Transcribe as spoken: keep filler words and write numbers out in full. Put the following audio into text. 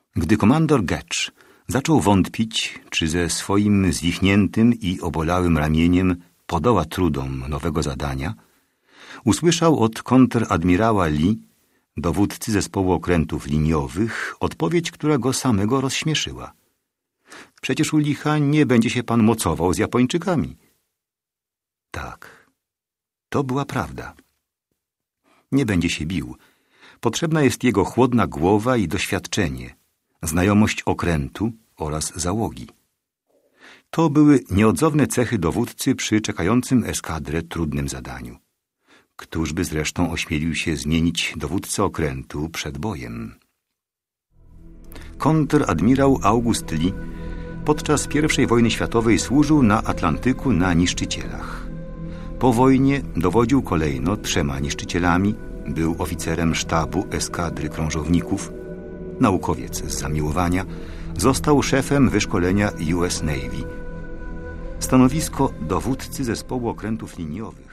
Gdy komandor Getch zaczął wątpić, czy ze swoim zwichniętym i obolałym ramieniem podoła trudom nowego zadania, usłyszał od kontradmirała Lee, dowódcy zespołu okrętów liniowych, odpowiedź, która go samego rozśmieszyła. Przecież u licha nie będzie się pan mocował z Japończykami. Tak, to była prawda. Nie będzie się bił. Potrzebna jest jego chłodna głowa i doświadczenie, znajomość okrętu oraz załogi. To były nieodzowne cechy dowódcy przy czekającym eskadrę trudnym zadaniu. Któż by zresztą ośmielił się zmienić dowódcę okrętu przed bojem? Kontradmirał August Lee podczas pierwszej wojny światowej służył na Atlantyku na niszczycielach. Po wojnie dowodził kolejno trzema niszczycielami, był oficerem sztabu eskadry krążowników, naukowiec z zamiłowania, został szefem wyszkolenia U S Navy. Stanowisko dowódcy zespołu okrętów liniowych